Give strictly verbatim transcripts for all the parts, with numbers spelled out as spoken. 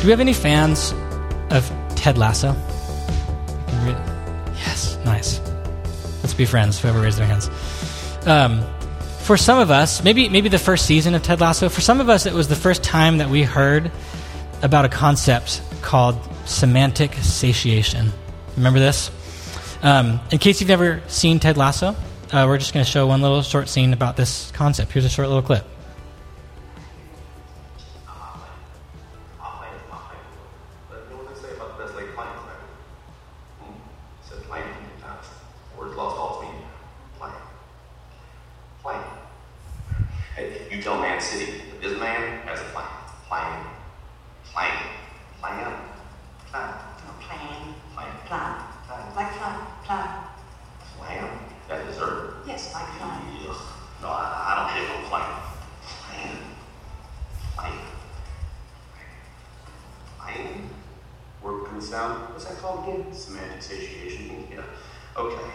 we have any fans of Ted Lasso? Yes, nice. Let's be friends, whoever raised their hands. Um, for some of us, maybe maybe the first season of Ted Lasso, for some of us it was the first time that we heard about a concept called semantic satiation. Remember this? Um, in case you've never seen Ted Lasso, uh, we're just going to show one little short scene about this concept. Here's a short little clip. You tell Man City that this man has a plan. Plan. Plan. Plan. Plan. No, plan. Plan. Plan. Plan. Like plan. Plan. Plan. That dessert. Yes, like plan. Ugh. No, I, I don't get no plan. Plan. Plan. Plan. Working the sound. What's that called again? Semantic satiation. Yeah. Okay.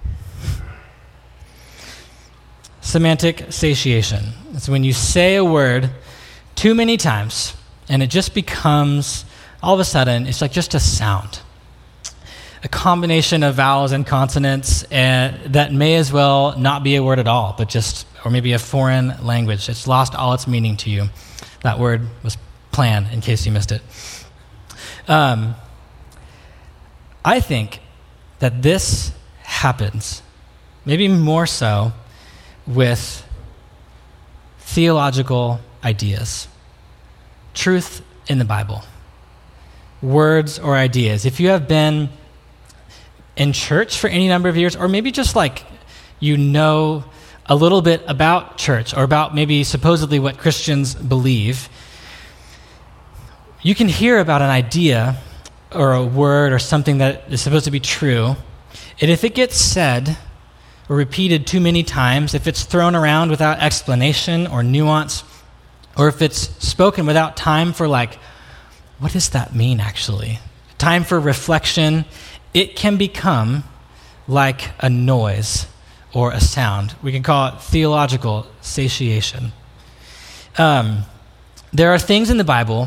Semantic satiation. It's when you say a word too many times and it just becomes, all of a sudden, it's like just a sound. A combination of vowels and consonants uh, that may as well not be a word at all, but just, or maybe a foreign language. It's lost all its meaning to you. That word was plan, in case you missed it. Um, I think that this happens, maybe more so, with theological ideas, truth in the Bible, words or ideas. If you have been in church for any number of years, or maybe just like you know a little bit about church or about maybe supposedly what Christians believe, you can hear about an idea or a word or something that is supposed to be true, and if it gets said or repeated too many times, if it's thrown around without explanation or nuance, or if it's spoken without time for like, what does that mean actually? Time for reflection, it can become like a noise or a sound. We can call it theological satiation. Um, there are things in the Bible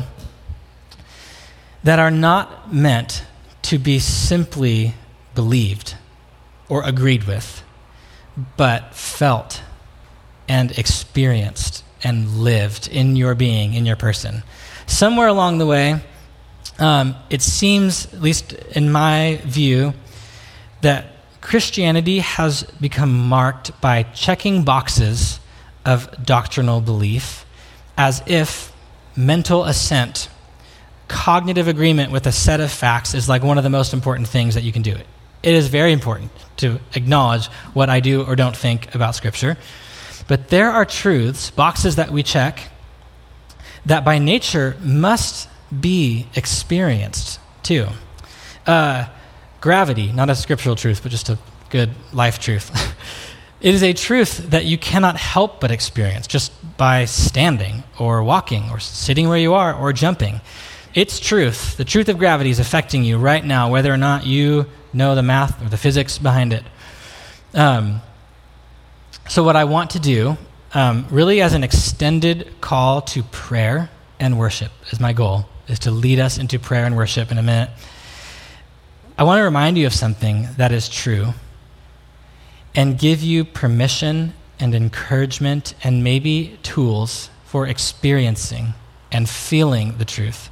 that are not meant to be simply believed or agreed with, but felt and experienced and lived in your being, in your person. Somewhere along the way, um, it seems, at least in my view, that Christianity has become marked by checking boxes of doctrinal belief as if mental assent, cognitive agreement with a set of facts is like one of the most important things that you can do. It is very important to acknowledge what I do or don't think about Scripture. But there are truths, boxes that we check, that by nature must be experienced too. Uh, gravity, not a scriptural truth, but just a good life truth. It is a truth that you cannot help but experience just by standing or walking or sitting where you are or jumping. It's truth. The truth of gravity is affecting you right now, whether or not you know the math or the physics behind it. Um, so what I want to do, um, really as an extended call to prayer and worship is my goal, is to lead us into prayer and worship in a minute. I want to remind you of something that is true and give you permission and encouragement and maybe tools for experiencing and feeling the truth.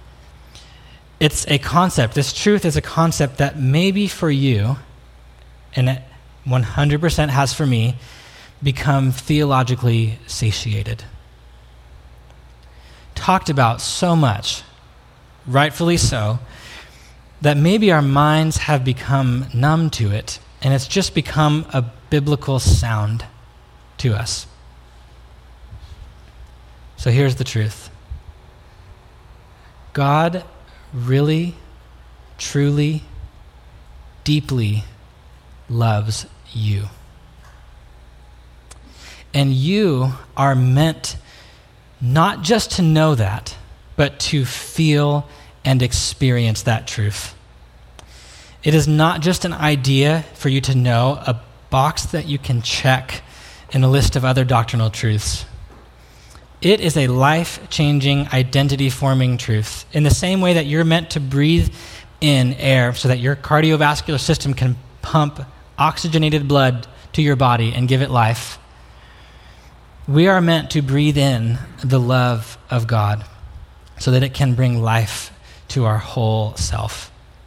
It's a concept. This truth is a concept that maybe for you, and it one hundred percent has for me, become theologically satiated. Talked about so much, rightfully so, that maybe our minds have become numb to it, and it's just become a biblical sound to us. So here's the truth. God really, truly, deeply loves you. And you are meant not just to know that, but to feel and experience that truth. It is not just an idea for you to know, a box that you can check in a list of other doctrinal truths. It is a life-changing, identity-forming truth. In the same way that you're meant to breathe in air so that your cardiovascular system can pump oxygenated blood to your body and give it life, we are meant to breathe in the love of God so that it can bring life to our whole self.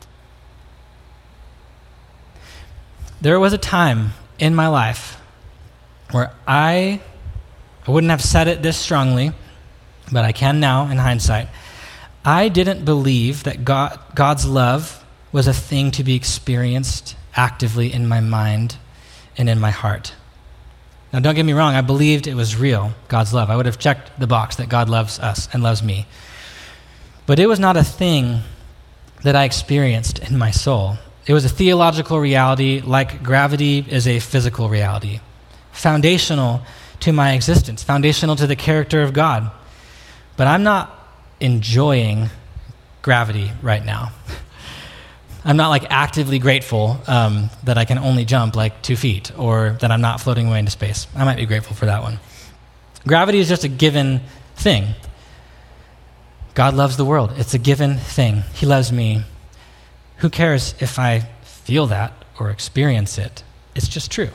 There was a time in my life where I, I wouldn't have said it this strongly, but I can now in hindsight. I didn't believe that God, God's love was a thing to be experienced actively in my mind and in my heart. Now, don't get me wrong, I believed it was real, God's love. I would have checked the box that God loves us and loves me. But it was not a thing that I experienced in my soul. It was a theological reality like gravity is a physical reality, foundational to my existence, foundational to the character of God. But I'm not enjoying gravity right now. I'm not like actively grateful um, that I can only jump like two feet or that I'm not floating away into space. I might be grateful for that one. Gravity is just a given thing. God loves the world. It's a given thing. He loves me. Who cares if I feel that or experience it? It's just true.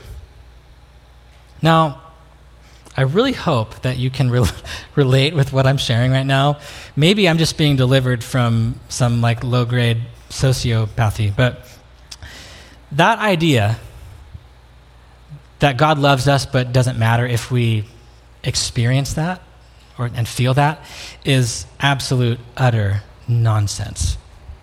Now, I really hope that you can re- relate with what I'm sharing right now. Maybe I'm just being delivered from some like low-grade sociopathy, but that idea that God loves us but doesn't matter if we experience that or and feel that is absolute, utter nonsense.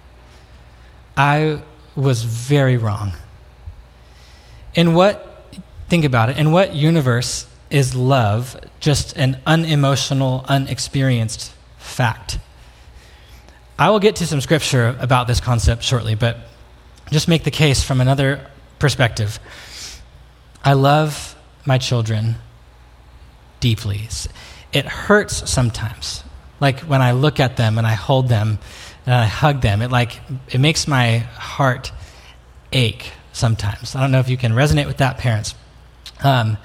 I was very wrong. In what, think about it, in what universe is love just an unemotional, unexperienced fact? I will get to some scripture about this concept shortly, but just make the case from another perspective. I love my children deeply. It hurts sometimes, like when I look at them and I hold them and I hug them. It like it makes my heart ache sometimes. I don't know if you can resonate with that, parents. Um,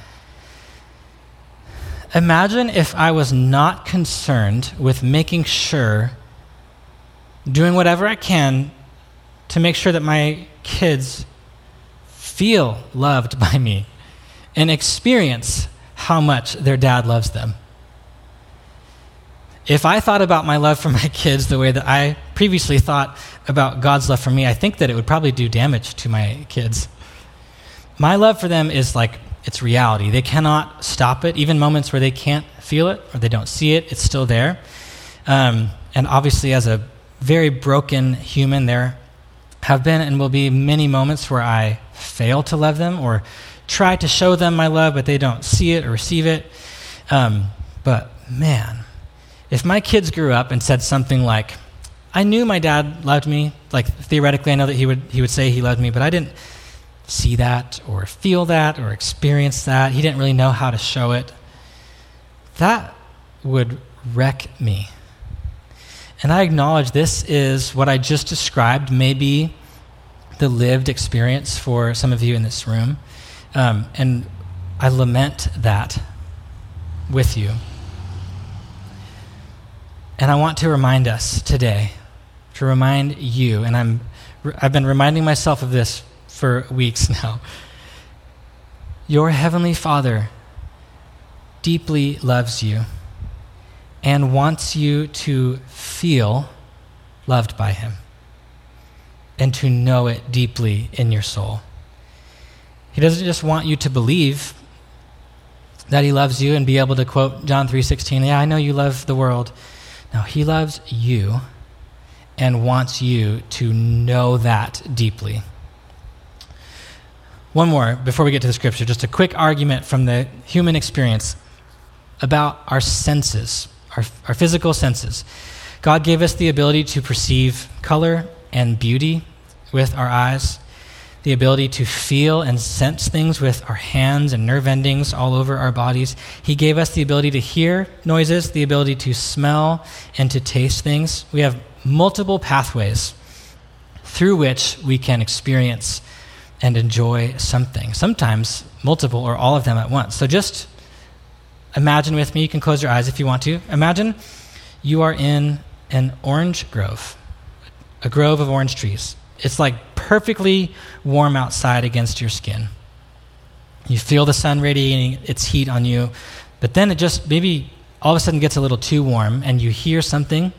imagine if I was not concerned with making sure, doing whatever I can to make sure that my kids feel loved by me and experience how much their dad loves them. If I thought about my love for my kids the way that I previously thought about God's love for me, I think that it would probably do damage to my kids. My love for them is like, it's reality. They cannot stop it. Even moments where they can't feel it or they don't see it, it's still there. Um, and obviously as a very broken human, there have been and will be many moments where I fail to love them or try to show them my love, but they don't see it or receive it. Um, but man, if my kids grew up and said something like, I knew my dad loved me, like theoretically I know that he would he would say he loved me, but I didn't see that or feel that or experience that. He didn't really know how to show it. That would wreck me. And I acknowledge this is what I just described, maybe the lived experience for some of you in this room. Um, and I lament that with you. And I want to remind us today, to remind you, and I'm, I've been reminding myself of this for weeks now. Your Heavenly Father deeply loves you and wants you to feel loved by Him and to know it deeply in your soul. He doesn't just want you to believe that He loves you and be able to quote John three sixteen, yeah, I know you love the world. No, He loves you and wants you to know that deeply. One more before we get to the scripture, just a quick argument from the human experience about our senses, our, our physical senses. God gave us the ability to perceive color and beauty with our eyes, the ability to feel and sense things with our hands and nerve endings all over our bodies. He gave us the ability to hear noises, the ability to smell and to taste things. We have multiple pathways through which we can experience and enjoy something, sometimes multiple or all of them at once. So just imagine with me, you can close your eyes if you want to. Imagine you are in an orange grove, a grove of orange trees. It's like perfectly warm outside against your skin. You feel the sun radiating its heat on you, but then it just maybe all of a sudden gets a little too warm and you hear something.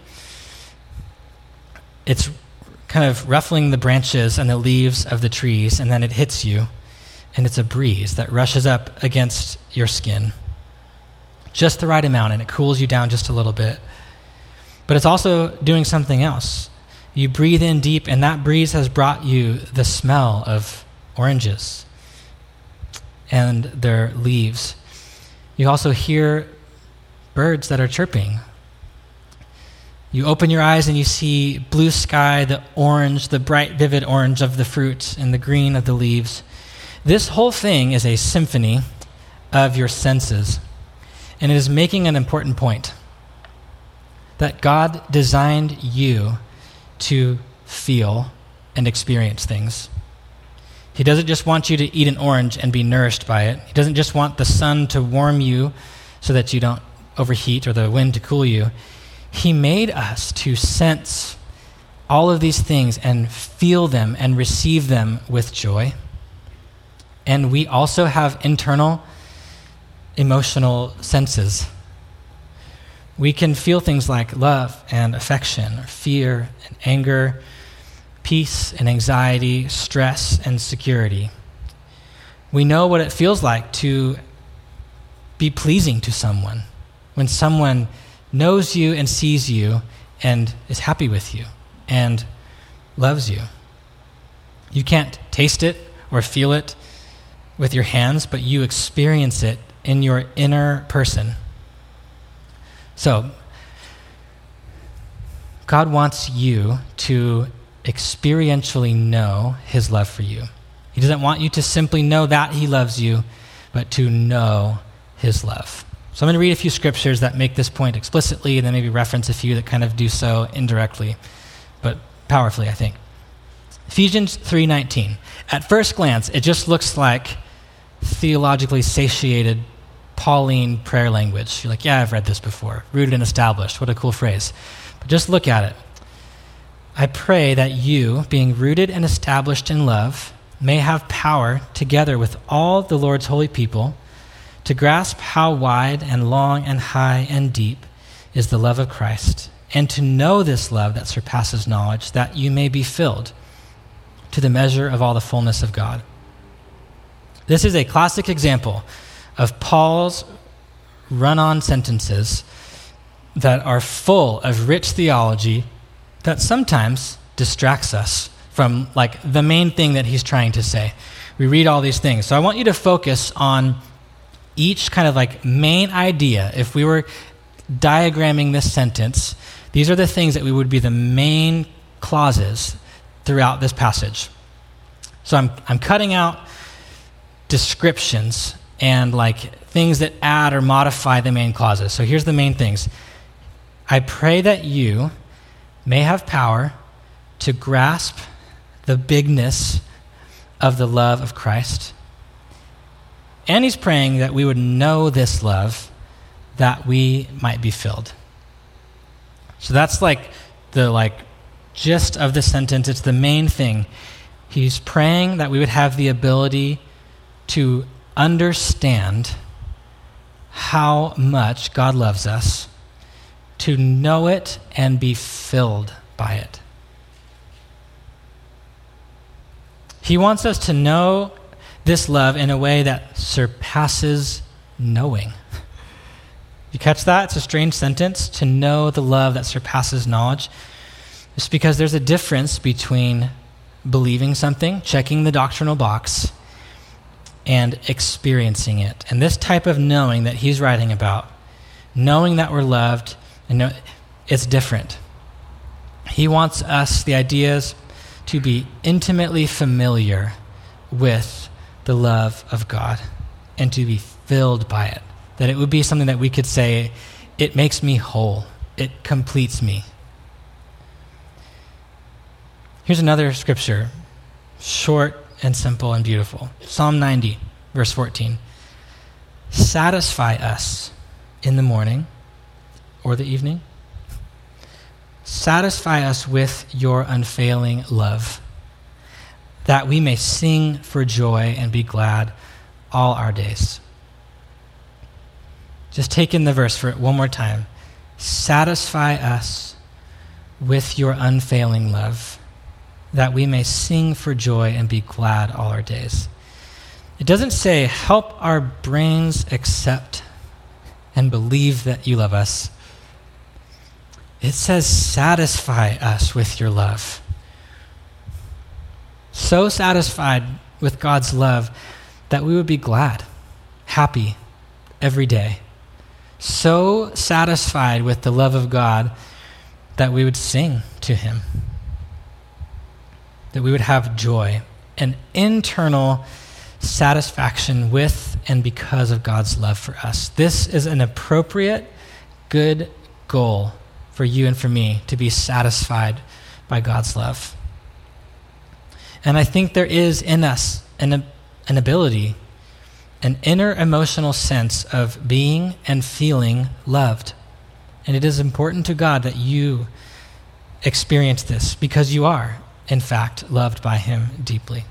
It's kind of ruffling the branches and the leaves of the trees, and then it hits you, and it's a breeze that rushes up against your skin. Just the right amount, and it cools you down just a little bit. But it's also doing something else. You breathe in deep, and that breeze has brought you the smell of oranges and their leaves. You also hear birds that are chirping. You open your eyes and you see blue sky, the orange, the bright, vivid orange of the fruit, and the green of the leaves. This whole thing is a symphony of your senses, and it is making an important point that God designed you to feel and experience things. He doesn't just want you to eat an orange and be nourished by it. He doesn't just want the sun to warm you so that you don't overheat or the wind to cool you. He made us to sense all of these things and feel them and receive them with joy. And we also have internal emotional senses. We can feel things like love and affection, or fear and anger, peace and anxiety, stress and security. We know what it feels like to be pleasing to someone, when someone knows you and sees you and is happy with you and loves you. You can't taste it or feel it with your hands, but you experience it in your inner person. So, God wants you to experientially know his love for you. He doesn't want you to simply know that he loves you, but to know his love. So I'm going to read a few scriptures that make this point explicitly, and then maybe reference a few that kind of do so indirectly, but powerfully, I think. Ephesians three nineteen. At first glance, it just looks like theologically satiated Pauline prayer language. You're like, yeah, I've read this before. Rooted and established. What a cool phrase. But just look at it. I pray that you, being rooted and established in love, may have power, together with all the Lord's holy people, to grasp how wide and long and high and deep is the love of Christ, and to know this love that surpasses knowledge, that you may be filled to the measure of all the fullness of God. This is a classic example of Paul's run-on sentences that are full of rich theology that sometimes distracts us from like the main thing that he's trying to say. We read all these things. So I want you to focus on each kind of like main idea. If we were diagramming this sentence, these are the things that we would be the main clauses throughout this passage. So I'm I'm cutting out descriptions and like things that add or modify the main clauses. So here's the main things. I pray that you may have power to grasp the bigness of the love of Christ. And he's praying that we would know this love, that we might be filled. So that's like the like gist of the sentence. It's the main thing. He's praying that we would have the ability to understand how much God loves us, to know it and be filled by it. He wants us to know this love in a way that surpasses knowing. You catch that? It's a strange sentence, to know the love that surpasses knowledge. It's because there's a difference between believing something, checking the doctrinal box, and experiencing it. And this type of knowing that he's writing about, knowing that we're loved, and know, it's different. He wants us, the ideas, to be intimately familiar with the love of God and to be filled by it. That it would be something that we could say, it makes me whole. It completes me. Here's another scripture, short and simple and beautiful. Psalm ninety, verse fourteen. Satisfy us in the morning or the evening. Satisfy us with your unfailing love, that we may sing for joy and be glad all our days. Just take in the verse for it one more time. Satisfy us with your unfailing love, that we may sing for joy and be glad all our days. It doesn't say, help our brains accept and believe that you love us. It says, satisfy us with your love. So satisfied with God's love that we would be glad, happy every day. So satisfied with the love of God that we would sing to him, that we would have joy, an internal satisfaction with and because of God's love for us. This is an appropriate, good goal for you and for me, to be satisfied by God's love. And I think there is in us an, an ability, an inner emotional sense of being and feeling loved. And it is important to God that you experience this, because you are, in fact, loved by him deeply.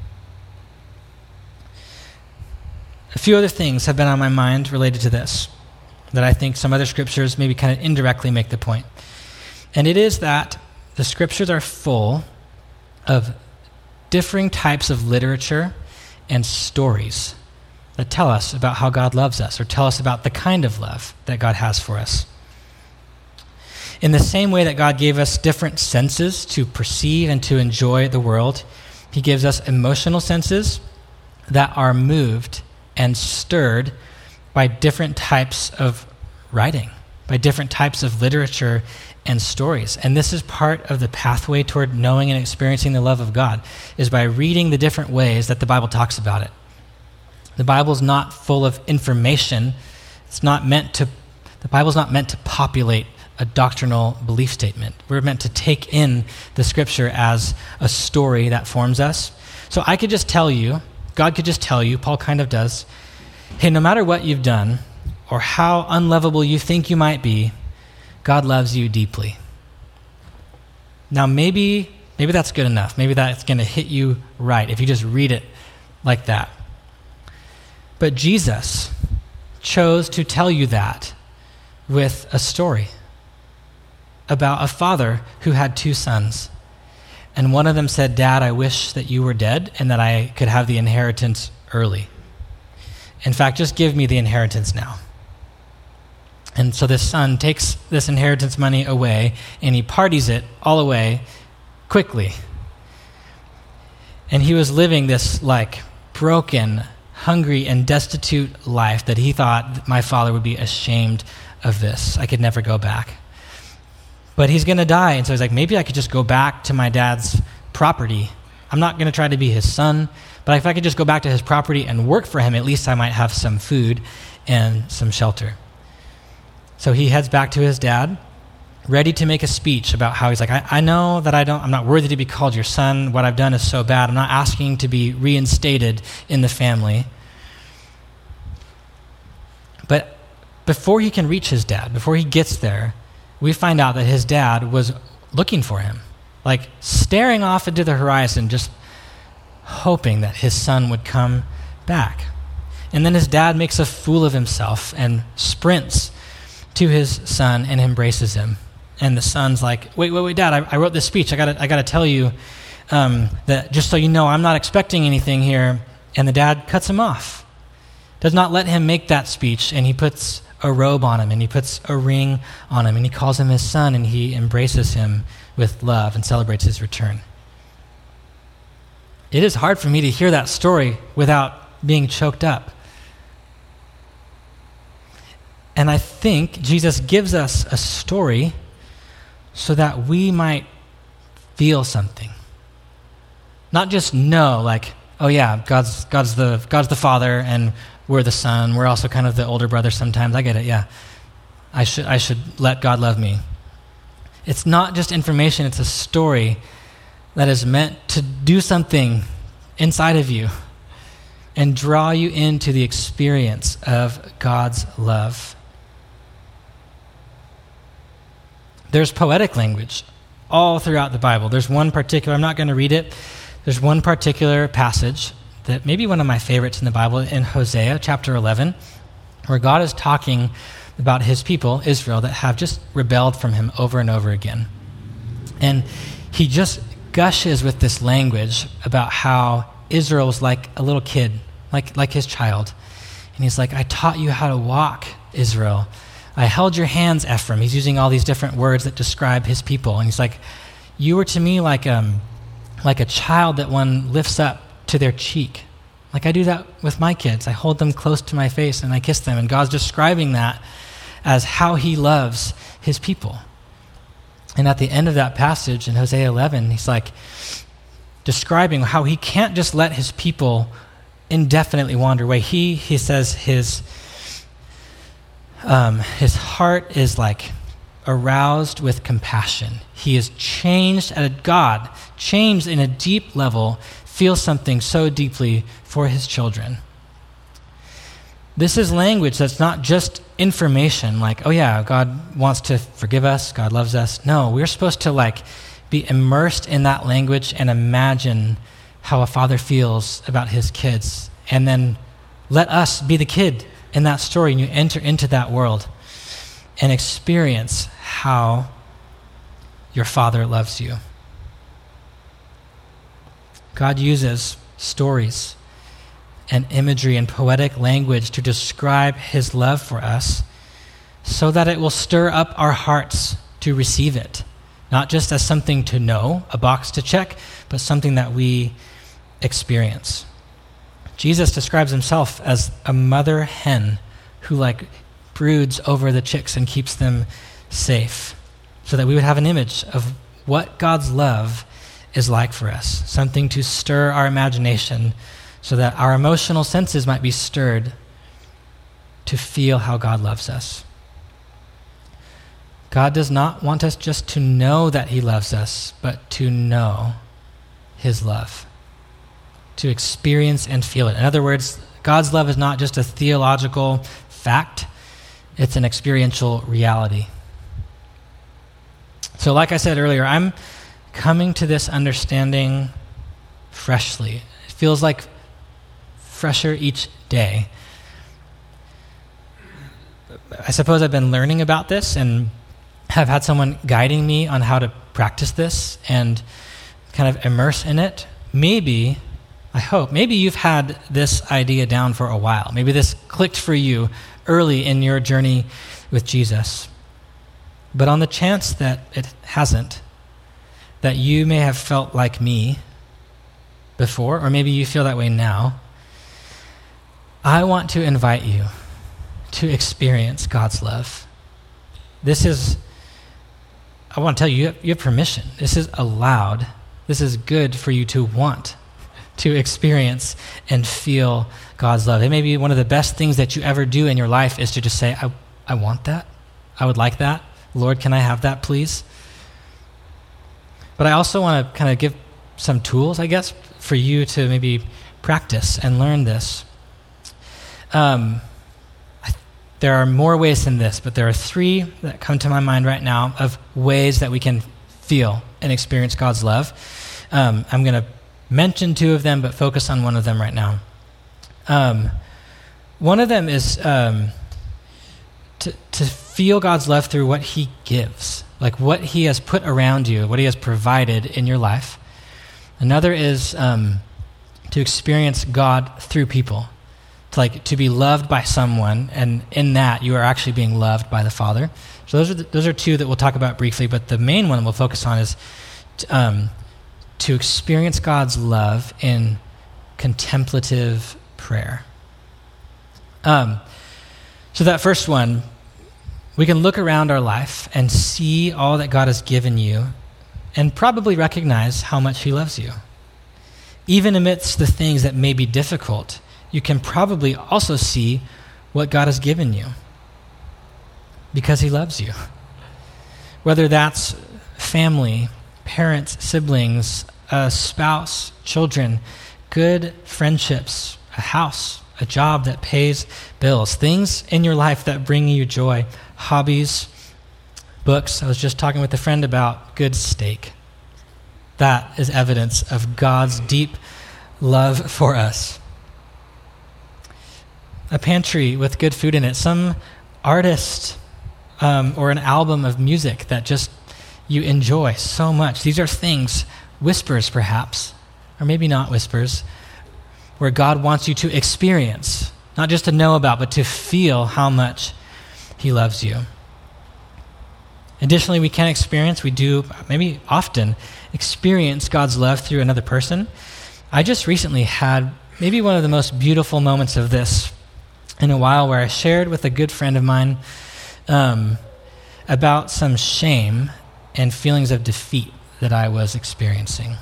A few other things have been on my mind related to this that I think some other scriptures maybe kind of indirectly make the point. And it is that the scriptures are full of differing types of literature and stories that tell us about how God loves us, or tell us about the kind of love that God has for us. In the same way that God gave us different senses to perceive and to enjoy the world, he gives us emotional senses that are moved and stirred by different types of writing, by different types of literature and stories. And this is part of the pathway toward knowing and experiencing the love of God, is by reading the different ways that the Bible talks about it. The Bible's not full of information. It's not meant to, the Bible's not meant to populate a doctrinal belief statement. We're meant to take in the scripture as a story that forms us. So I could just tell you, God could just tell you, Paul kind of does, hey, no matter what you've done or how unlovable you think you might be, God loves you deeply. Now maybe, maybe that's good enough. Maybe that's going to hit you right if you just read it like that. But Jesus chose to tell you that with a story about a father who had two sons. And one of them said, Dad, I wish that you were dead and that I could have the inheritance early. In fact, just give me the inheritance now. And so this son takes this inheritance money away and he parties it all away quickly. And he was living this like broken, hungry, and destitute life that he thought my father would be ashamed of this. I could never go back. But he's going to die. And so he's like, maybe I could just go back to my dad's property. I'm not going to try to be his son, but if I could just go back to his property and work for him, at least I might have some food and some shelter. So he heads back to his dad, ready to make a speech about how he's like, I, I know that I don't, I'm not worthy to be called your son. What I've done is so bad. I'm not asking to be reinstated in the family. But before he can reach his dad, before he gets there, we find out that his dad was looking for him, like staring off into the horizon, just hoping that his son would come back. And then his dad makes a fool of himself and sprints to his son and embraces him. And the son's like, wait, wait, wait, Dad, I, I wrote this speech. I gotta, I gotta tell you um, that just so you know, I'm not expecting anything here. And the dad cuts him off, does not let him make that speech. And he puts a robe on him and he puts a ring on him and he calls him his son and he embraces him with love and celebrates his return. It is hard for me to hear that story without being choked up. And I think Jesus gives us a story so that we might feel something. Not just know, like, oh yeah, God's God's the God's the Father and we're the Son. We're also kind of the older brother sometimes. I get it, yeah. I should I should let God love me. It's not just information, it's a story that is meant to do something inside of you and draw you into the experience of God's love. there's poetic language all throughout the Bible. There's one particular, I'm not going to read it, there's one particular passage that may be one of my favorites in the Bible, in Hosea chapter eleven, where God is talking about his people, Israel, that have just rebelled from him over and over again. And he just gushes with this language about how Israel was like a little kid, like, like his child. And he's like, I taught you how to walk, Israel. I held your hands, Ephraim. He's using all these different words that describe his people. And he's like, you were to me like, um, like a child that one lifts up to their cheek. Like I do that with my kids. I hold them close to my face and I kiss them. And God's describing that as how he loves his people. And at the end of that passage in Hosea eleven, he's like describing how he can't just let his people indefinitely wander away. He, he says his, um, his heart is like aroused with compassion. He is changed at a God, changed in a deep level, feels something so deeply for his children. This is language that's not just information like, oh yeah, God wants to forgive us, God loves us. No, we're supposed to like be immersed in that language and imagine how a father feels about his kids. And then let us be the kid in that story, and you enter into that world and experience how your father loves you. God uses stories and imagery and poetic language to describe his love for us so that it will stir up our hearts to receive it, not just as something to know, a box to check, but something that we experience. Jesus describes himself as a mother hen who like broods over the chicks and keeps them safe so that we would have an image of what God's love is like for us, something to stir our imagination so that our emotional senses might be stirred to feel how God loves us. God does not want us just to know that he loves us, but to know his love, to experience and feel it. In other words, God's love is not just a theological fact, it's an experiential reality. So like I said earlier, I'm coming to this understanding freshly. It feels like fresher each day. I suppose I've been learning about this and have had someone guiding me on how to practice this and kind of immerse in it. Maybe, I hope, maybe you've had this idea down for a while. Maybe this clicked for you early in your journey with Jesus. But on the chance that it hasn't, that you may have felt like me before, or maybe you feel that way now, I want to invite you to experience God's love. This is, I want to tell you, you have, you have permission. This is allowed. This is good for you to want to experience and feel God's love. It may be one of the best things that you ever do in your life is to just say, I, I want that. I would like that. Lord, can I have that, please? But I also want to kind of give some tools, I guess, for you to maybe practice and learn this. Um, I, there are more ways than this, but there are three that come to my mind right now of ways that we can feel and experience God's love. Um, I'm going to mention two of them, but focus on one of them right now. Um, one of them is um, to, to feel God's love through what he gives, like what he has put around you, what he has provided in your life. Another is um, to experience God through people, to like to be loved by someone, and in that you are actually being loved by the Father. So those are the, those are two that we'll talk about briefly, but the main one we'll focus on is to, um, to experience God's love in contemplative prayer. Um, so that first one, we can look around our life and see all that God has given you and probably recognize how much he loves you. Even amidst the things that may be difficult, you can probably also see what God has given you because he loves you. Whether that's family, parents, siblings, a spouse, children, good friendships, a house, a job that pays bills, things in your life that bring you joy, hobbies, books. I was just talking with a friend about good steak. That is evidence of God's deep love for us. A pantry with good food in it, some artist um, or an album of music that just you enjoy so much. These are things, whispers perhaps, or maybe not whispers, where God wants you to experience, not just to know about, but to feel how much he loves you. Additionally, we can experience, we do maybe often experience God's love through another person. I just recently had maybe one of the most beautiful moments of this in a while, where I shared with a good friend of mine um, about some shame and feelings of defeat that I was experiencing.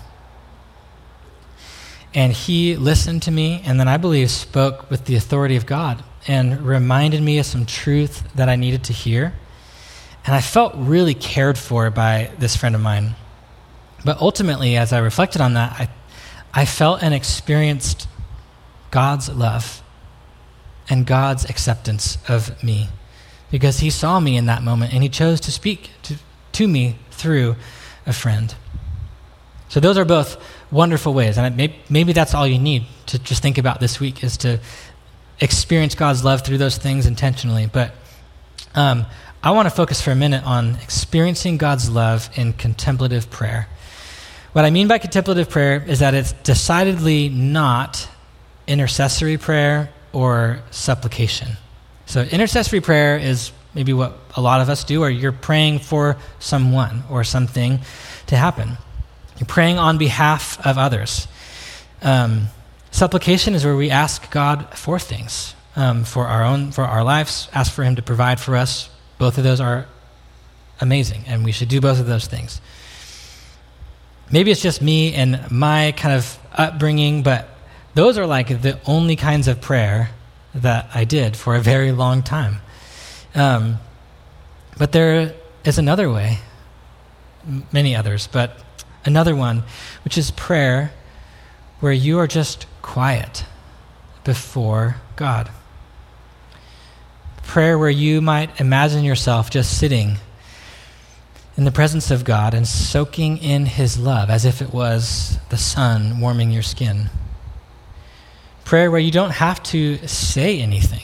And he listened to me, and then I believe spoke with the authority of God and reminded me of some truth that I needed to hear. And I felt really cared for by this friend of mine. But ultimately, as I reflected on that, I, I felt and experienced God's love and God's acceptance of me, because he saw me in that moment and he chose to speak to, to me through a friend. So those are both wonderful ways, and maybe, maybe that's all you need to just think about this week, is to experience God's love through those things intentionally. But um, I want to focus for a minute on experiencing God's love in contemplative prayer. What I mean by contemplative prayer is that it's decidedly not intercessory prayer or supplication. So intercessory prayer is maybe what a lot of us do, or you're praying for someone or something to happen. You're praying on behalf of others. Um, supplication is where we ask God for things, um, for our own, for our lives, ask for him to provide for us. Both of those are amazing, and we should do both of those things. Maybe it's just me and my kind of upbringing, but those are like the only kinds of prayer that I did for a very long time. Um, but there is another way, m- many others, but another one, which is prayer where you are just quiet before God. Prayer where you might imagine yourself just sitting in the presence of God and soaking in his love as if it was the sun warming your skin. Prayer where you don't have to say anything.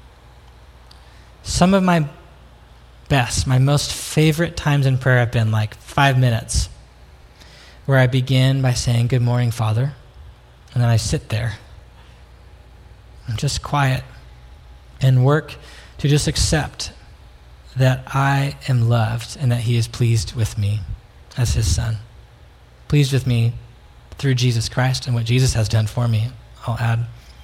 Some of my best, my most favorite times in prayer have been like five minutes, where I begin by saying, "Good morning, Father," and then I sit there. I'm just quiet and work to just accept that I am loved and that he is pleased with me as his son. Pleased with me through Jesus Christ and what Jesus has done for me, I'll add.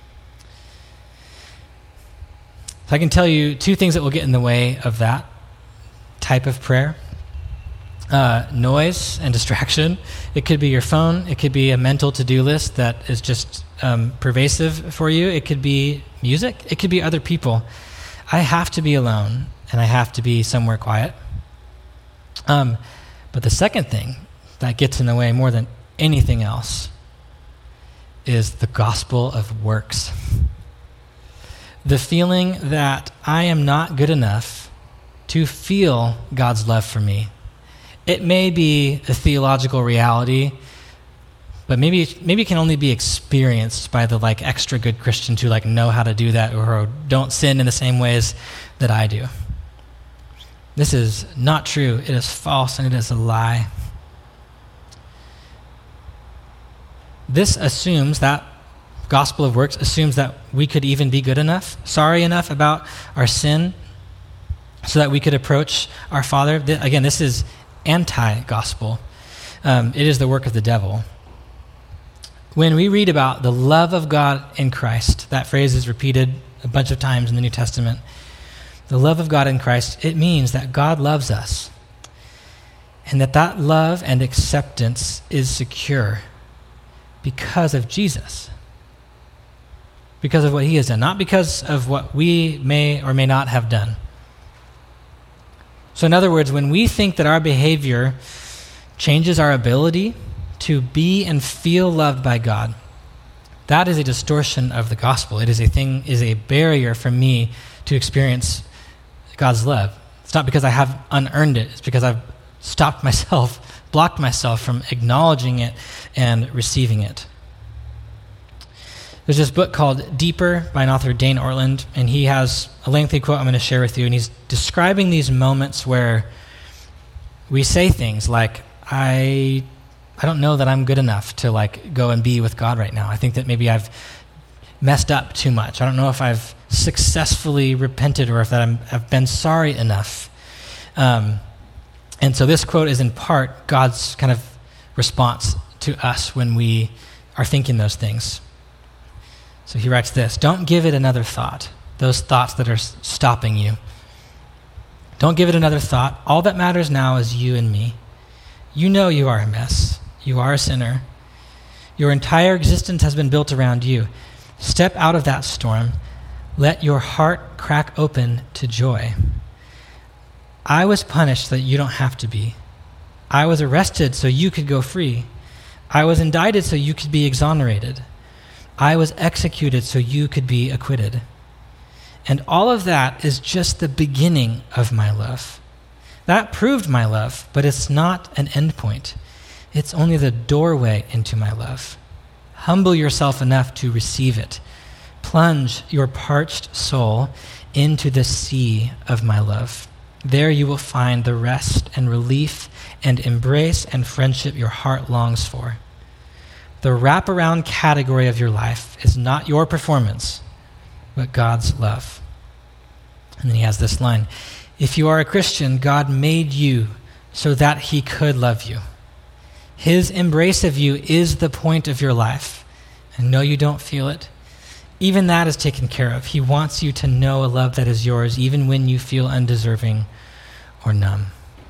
So I can tell you two things that will get in the way of that type of prayer. Uh, noise and distraction. It could be your phone. It could be a mental to-do list that is just um, pervasive for you. It could be music. It could be other people. I have to be alone, and I have to be somewhere quiet. Um, but the second thing that gets in the way more than anything else is the gospel of works. The feeling that I am not good enough to feel God's love for me. It may be a theological reality, but maybe maybe it can only be experienced by the like extra good Christians who like know how to do that or don't sin in the same ways that I do. This is not true. It is false and it is a lie. This assumes, that gospel of works assumes that we could even be good enough, sorry enough about our sin, so that we could approach our Father. Again, this is anti-gospel. Um, it is the work of the devil. When we read about the love of God in Christ, that phrase is repeated a bunch of times in the New Testament. The love of God in Christ, it means that God loves us, and that that love and acceptance is secure because of Jesus, because of what he has done, not because of what we may or may not have done. So in other words, when we think that our behavior changes our ability to be and feel loved by God, that is a distortion of the gospel. It is a thing, is a barrier for me to experience God's love. It's It's not because I have unearned it. It's because I've stopped myself, blocked myself from acknowledging it and receiving it. There's this book called Deeper by an author, Dane Ortland, and he has a lengthy quote I'm going to share with you, and he's describing these moments where we say things like, I I don't know that I'm good enough to like go and be with God right now. I think that maybe I've messed up too much. I don't know if I've successfully repented or if that I'm, I've been sorry enough. Um, and so this quote is in part God's kind of response to us when we are thinking those things. So he writes this: don't give it another thought, those thoughts that are stopping you. Don't give it another thought. All that matters now is you and me. You know you are a mess. You are a sinner. Your entire existence has been built around you. Step out of that storm. Let your heart crack open to joy. I was punished so that you don't have to be. I was arrested so you could go free. I was indicted so you could be exonerated. I was executed so you could be acquitted. And all of that is just the beginning of my love. That proved my love, but it's not an end point. It's only the doorway into my love. Humble yourself enough to receive it. Plunge your parched soul into the sea of my love. There you will find the rest and relief and embrace and friendship your heart longs for. The wraparound category of your life is not your performance, but God's love. And then he has this line: if you are a Christian, God made you so that he could love you. His embrace of you is the point of your life. And no, you don't feel it. Even that is taken care of. He wants you to know a love that is yours, even when you feel undeserving or numb.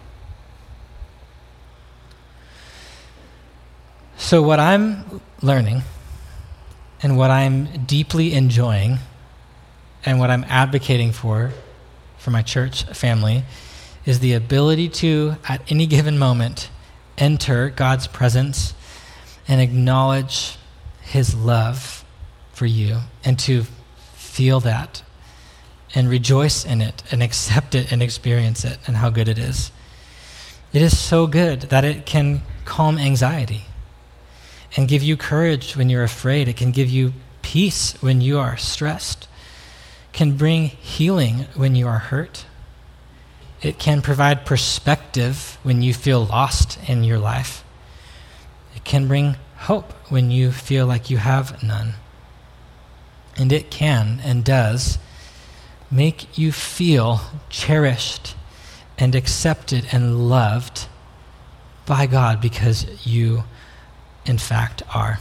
So what I'm learning and what I'm deeply enjoying and what I'm advocating for, for my church family, is the ability to, at any given moment, enter God's presence and acknowledge his love for you and to feel that and rejoice in it and accept it and experience it and how good it is. It is so good that it can calm anxiety and give you courage when you're afraid. It can give you peace when you are stressed. It can bring healing when you are hurt. It can provide perspective when you feel lost in your life. It can bring hope when you feel like you have none. And it can and does make you feel cherished and accepted and loved by God because you, in fact, are.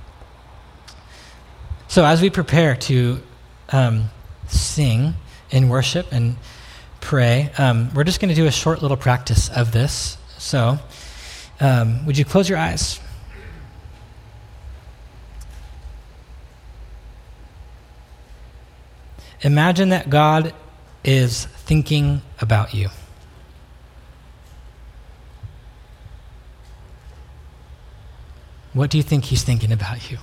So as we prepare to um, sing in worship and pray, um, we're just going to do a short little practice of this. So um, would you close your eyes? Imagine that God is thinking about you. What do you think he's thinking about you?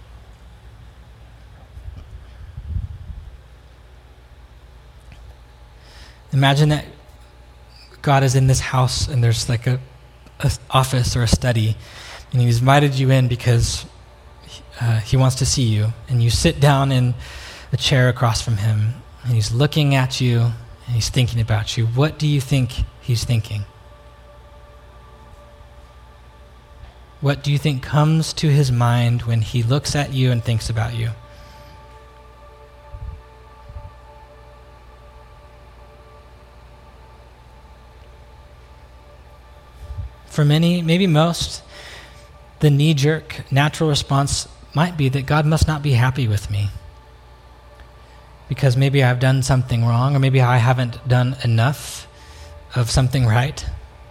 Imagine that God is in this house and there's like a, a office or a study, and he's invited you in because uh, he wants to see you. And you sit down in a chair across from him, and he's looking at you and he's thinking about you. What do you think he's thinking? What do you think comes to his mind when he looks at you and thinks about you? For many, maybe most, the knee-jerk natural response might be that God must not be happy with me because maybe I've done something wrong, or maybe I haven't done enough of something right.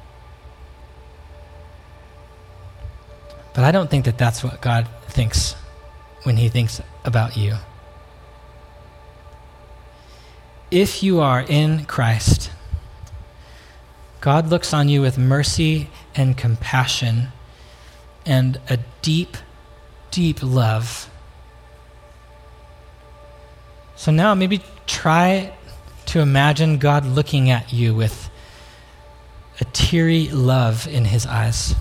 But I don't think that that's what God thinks when he thinks about you. If you are in Christ, God looks on you with mercy and compassion and a deep, deep love. So now maybe try to imagine God looking at you with a teary love in his eyes.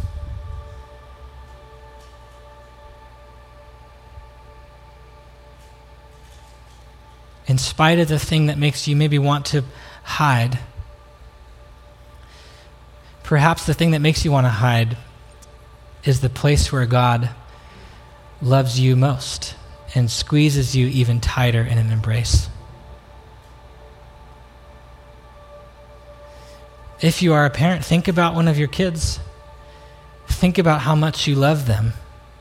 In spite of the thing that makes you maybe want to hide, perhaps the thing that makes you want to hide is the place where God loves you most and squeezes you even tighter in an embrace. If you are a parent, think about one of your kids. Think about how much you love them.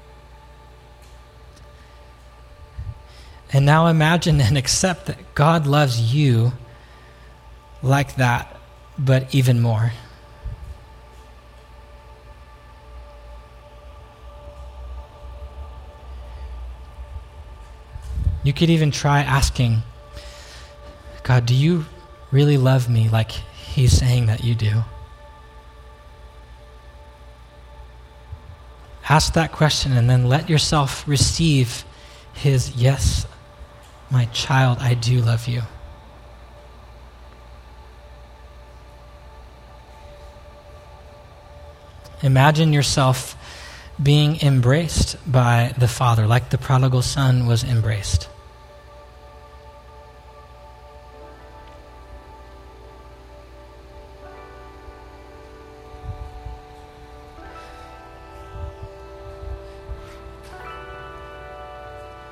And now imagine and accept that God loves you like that, but even more. You could even try asking, God, do you really love me like he's saying that you do? Ask that question and then let yourself receive his, yes, my child, I do love you. Imagine yourself being embraced by the Father, like the prodigal son was embraced.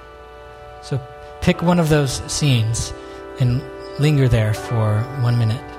So pick one of those scenes and linger there for one minute.